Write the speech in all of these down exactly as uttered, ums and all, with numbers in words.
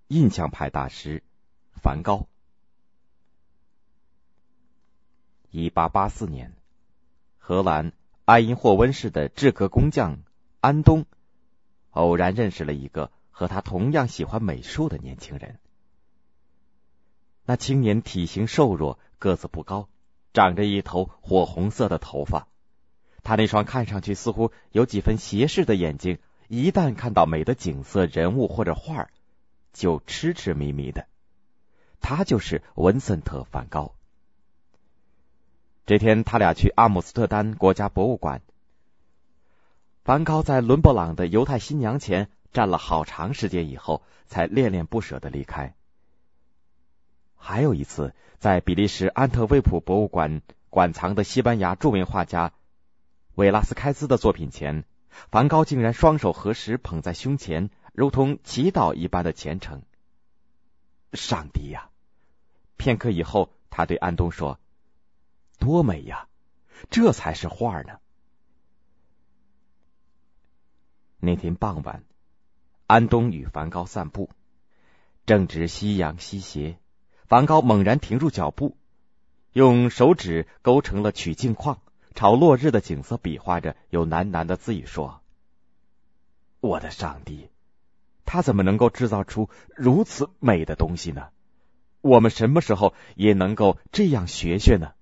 印象派大师梵高。一八八四年，荷兰埃因霍温市的制革工匠安东偶然认识了一个和他同样喜欢美术的年轻人。那青年体型瘦弱，个子不高，长着一头火红色的头发。他那双看上去似乎有几分斜视的眼睛，一旦看到美的景色、人物或者画，就痴痴迷迷的。他就是文森特·梵高。这天，他俩去阿姆斯特丹国家博物馆。梵高在伦勃朗的犹太新娘前站了好长时间以后，才恋恋不舍地离开。还有一次，在比利时安特卫普博物馆馆藏的西班牙著名画家韦拉斯开兹的作品前，梵高竟然双手合十捧在胸前，如同祈祷一般的虔诚。上帝呀！片刻以后，他对安东说：“多美呀，这才是画呢。”那天傍晚，安东与梵高散步，正值夕阳西斜，梵高猛然停住脚步，用手指勾成了曲镜框，朝落日的景色比划着，又喃喃的自语说：“我的上帝，他怎么能够制造出如此美的东西呢？我们什么时候也能够这样学学呢？”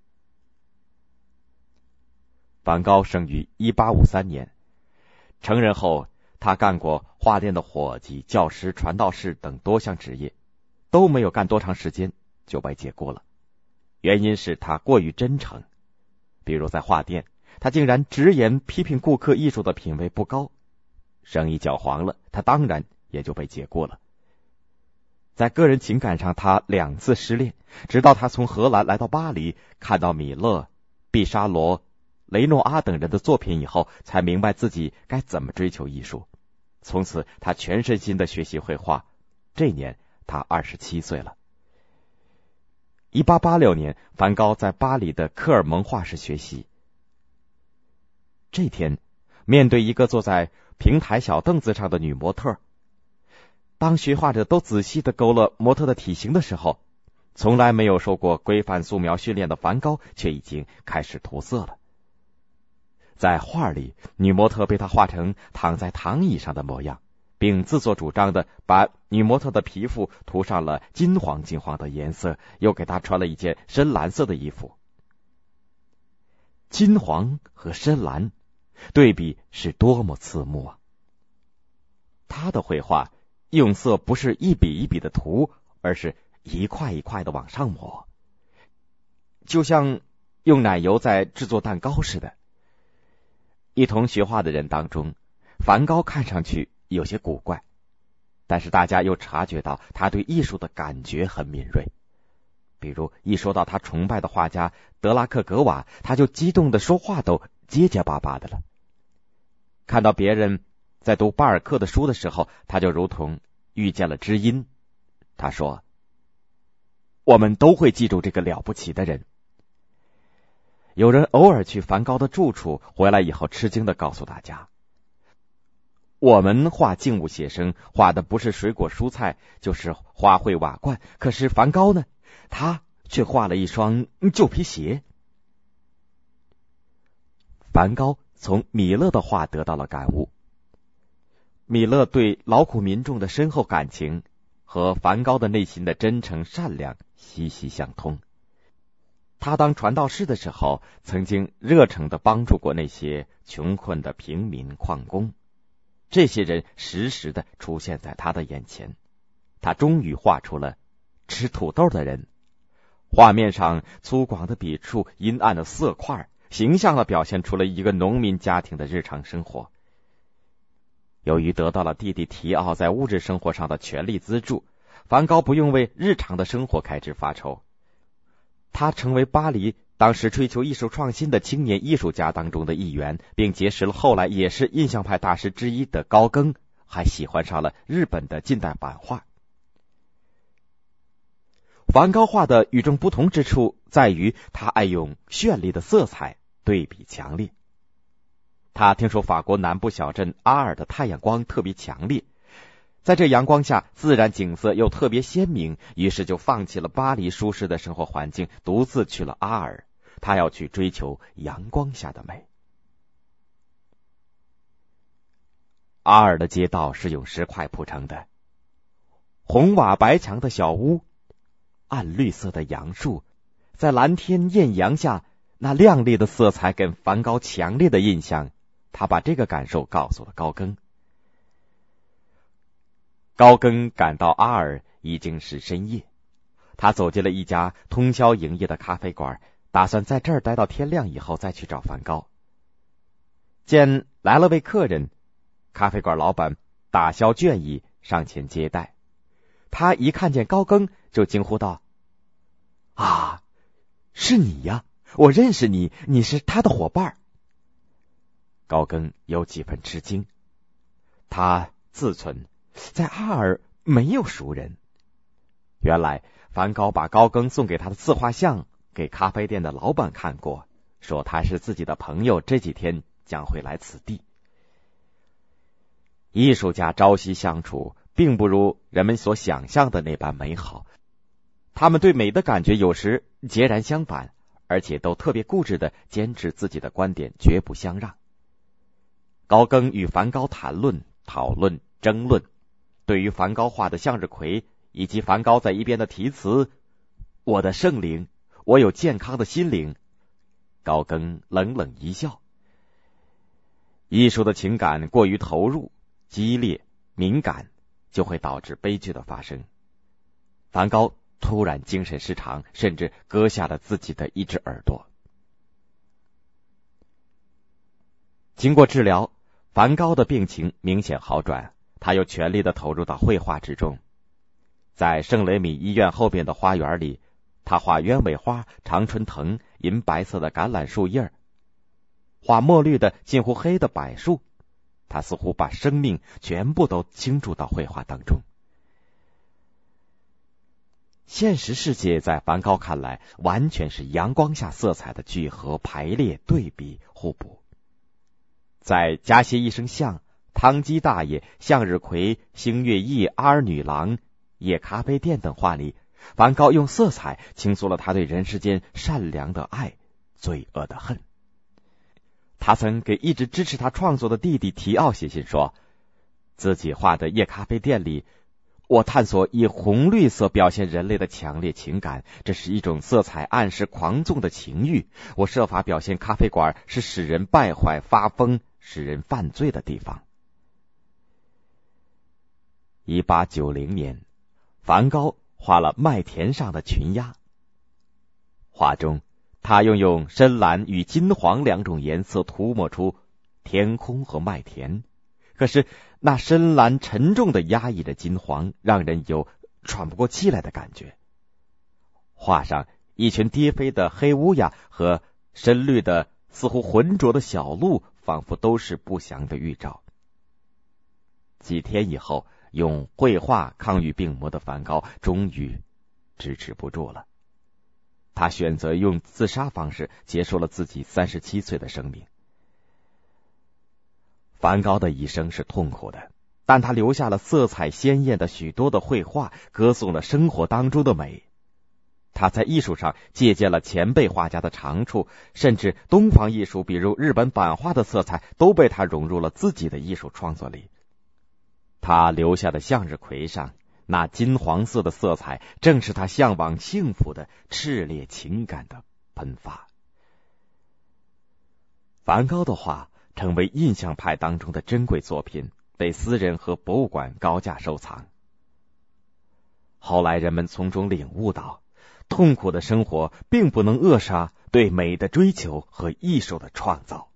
梵高生于一八五三年，成人后他干过画店的伙计、教师、传道士等多项职业，都没有干多长时间就被解雇了。原因是他过于真诚，比如在画店，他竟然直言批评顾客艺术的品味不高，生意搅黄了，他当然也就被解雇了。在个人情感上，他两次失恋，直到他从荷兰来到巴黎，看到米勒、毕沙罗、雷诺阿等人的作品以后，才明白自己该怎么追求艺术。从此他全身心的学习绘画，这年他二十七岁了。一八八六年，梵高在巴黎的科尔蒙画室学习。这天，面对一个坐在平台小凳子上的女模特，当学画者都仔细地勾勒模特的体型的时候，从来没有受过规范素描训练的梵高却已经开始涂色了。在画里，女模特被他画成躺在躺椅上的模样，并自作主张的把女模特的皮肤涂上了金黄金黄的颜色，又给她穿了一件深蓝色的衣服。金黄和深蓝对比是多么刺目啊！他的绘画用色不是一笔一笔的涂，而是一块一块的往上抹，就像用奶油在制作蛋糕似的。一同学画的人当中，梵高看上去有些古怪，但是大家又察觉到他对艺术的感觉很敏锐。比如一说到他崇拜的画家德拉克格瓦，他就激动的说话都结结巴巴的了。看到别人在读巴尔克的书的时候，他就如同遇见了知音。他说：“我们都会记住这个了不起的人。”有人偶尔去梵高的住处，回来以后吃惊的告诉大家：“我们画静物写生，画的不是水果蔬菜，就是花卉瓦罐，可是梵高呢，他却画了一双旧皮鞋。”梵高从米勒的画得到了感悟。米勒对劳苦民众的深厚感情和梵高的内心的真诚善良息息相通。他当传道士的时候，曾经热诚地帮助过那些穷困的平民矿工，这些人时时地出现在他的眼前。他终于画出了吃土豆的人，画面上粗犷的笔触，阴暗的色块，形象地表现出了一个农民家庭的日常生活。由于得到了弟弟提奥在物质生活上的全力资助，梵高不用为日常的生活开支发愁。他成为巴黎当时追求艺术创新的青年艺术家当中的一员，并结识了后来也是印象派大师之一的高更，还喜欢上了日本的近代版画。梵高画的与众不同之处在于他爱用绚丽的色彩，对比强烈。他听说法国南部小镇阿尔的太阳光特别强烈， 在这阳光下，自然景色又特别鲜明，于是就放弃了巴黎舒适的生活环境，独自去了阿尔。他要去追求阳光下的美。阿尔的街道是用石块铺成的，红瓦白墙的小屋，暗绿色的杨树，在蓝天艳阳下，那亮丽的色彩给梵高强烈的印象。他把这个感受告诉了高更。高更赶到阿尔已经是深夜，他走进了一家通宵营业的咖啡馆，打算在这儿待到天亮以后再去找梵高。见来了位客人，咖啡馆老板打消倦意，上前接待。他一看见高更，就惊呼道：“啊，是你呀！我认识你，你是他的伙伴。”高更有几分吃惊，他自存在阿尔没有熟人。原来梵高把高更送给他的自画像给咖啡店的老板看过，说他是自己的朋友，这几天将会来此地。艺术家朝夕相处，并不如人们所想象的那般美好，他们对美的感觉有时截然相反，而且都特别固执地坚持自己的观点，绝不相让。高更与梵高谈论、讨论、争论，对于梵高画的向日葵以及梵高在一边的题词“我的圣灵，我有健康的心灵”，高更冷冷一笑。艺术的情感过于投入、激烈、敏感，就会导致悲剧的发生。梵高突然精神失常，甚至割下了自己的一只耳朵。经过治疗，梵高的病情明显好转，他又全力地投入到绘画之中。在圣雷米医院后边的花园里，他画鸢尾花、常春藤、银白色的橄榄树叶，画墨绿的近乎黑的柏树。他似乎把生命全部都倾注到绘画当中。现实世界在梵高看来完全是阳光下色彩的聚合、排列、对比、互补。在加歇一生像、汤基大爷、向日葵、星月异、阿尔女郎、夜咖啡店等画里，梵高用色彩倾诉了他对人世间善良的爱、罪恶的恨。他曾给一直支持他创作的弟弟提奥写信说，自己画的夜咖啡店里，我探索以红绿色表现人类的强烈情感，这是一种色彩暗示狂纵的情欲。我设法表现咖啡馆是使人败坏、发疯、使人犯罪的地方。一八九零年，梵高画了麦田上的群鸭。画中，他又用深蓝与金黄两种颜色涂抹出天空和麦田。可是那深蓝沉重的压抑着金黄，让人有喘不过气来的感觉。画上一群跌飞的黑乌鸦和深绿的似乎浑浊的小鹿，仿佛都是不祥的预兆。几天以后，用绘画抗御病魔的梵高终于支持不住了，他选择用自杀方式结束了自己三十七岁的生命。梵高的一生是痛苦的，但他留下了色彩鲜艳的许多的绘画，歌颂了生活当中的美。他在艺术上借鉴了前辈画家的长处，甚至东方艺术，比如日本版画的色彩，都被他融入了自己的艺术创作里。他留下的向日葵上那金黄色的色彩，正是他向往幸福的炽烈情感的喷发。梵高的画成为印象派当中的珍贵作品，被私人和博物馆高价收藏。后来人们从中领悟到，痛苦的生活并不能扼杀对美的追求和艺术的创造。